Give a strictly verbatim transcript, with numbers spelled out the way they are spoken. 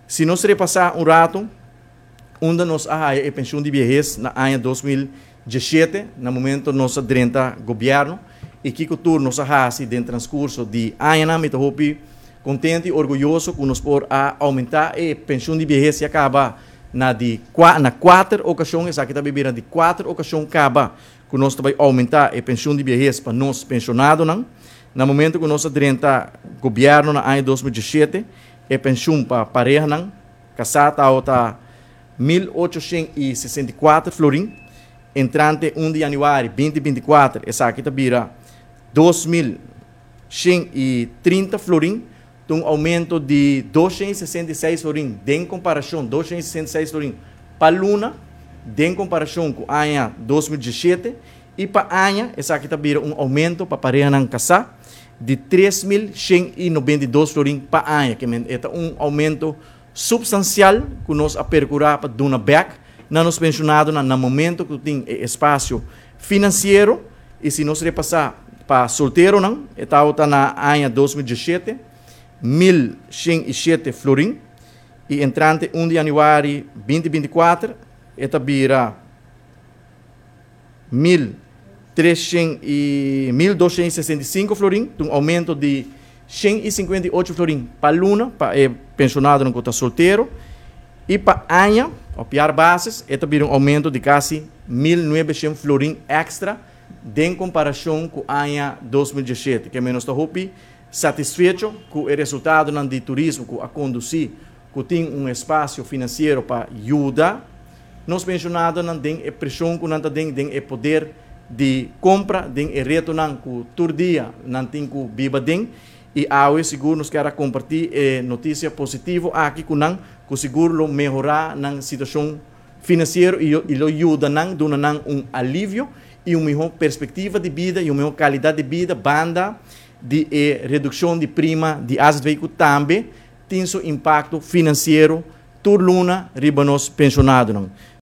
Se nós repassar um rato, onde nós arraia a pensão de vejez na ano dois mil e dezessete, no momento nós adrenta governo, e que o turno nós arraia dentro do transcurso de ano, me estou contente e orgulhoso que nós por a aumentar a pensão de vejez e acaba na de na quatro ocasiões, essa aqui está bebendo de quatro ocasiões acaba que nós vai aumentar a pensão de vejez para nós pensionados, não? No momento que nós adrenta governo na ano dois mil e dezessete, a pensão para pareja não, casada está mil oitocentos e sessenta e quatro florim, entrante um de janeiro de dois mil e vinte e quatro, essa aqui está bebendo dois mil cento e trinta florim, um aumento de duzentos e sessenta e seis florim, em comparação, duzentos e sessenta e seis florim para Luna, em comparação com o ano dois mil e dezessete, e para o ano, essa aqui está um aumento para pareja não casar, de três mil cento e noventa e dois florim para o ano, que é um aumento substancial que nós a percurar para Duna Back, na nos pensionados, no momento que tem espaço financeiro, e se nós repassar para solteiro, não, está na ano dois mil e dezessete, mil cento e sete florim, e entrante um de janeiro de dois mil e vinte e quatro, esta vira mil duzentos e sessenta e cinco florim, um aumento de cento e cinquenta e oito florim para Luna, para é pensionado não está solteiro, e para Anha, a pior bases, esta vira um aumento de quase mil e novecentos florim extra, em comparação com a Anha dois mil e dezessete, que menos está satisfeito com o resultado de turismo que a conduzir, que tem um espaço financeiro para ajudar, nós pensionados não tem a pressão que não tem, tem o poder de compra, tem o retorno que todo dia não tem que viver tem, e ao seguro nos quer compartilhar a notícia positiva aqui com não, que o seguro melhorar na situação financeira e ele ajuda não, dando não um alívio e uma melhor perspectiva de vida e uma melhor qualidade de vida, banda de eh, redução de prima de as veículos também tem seu impacto financeiro, turluna, riba nos pensionados.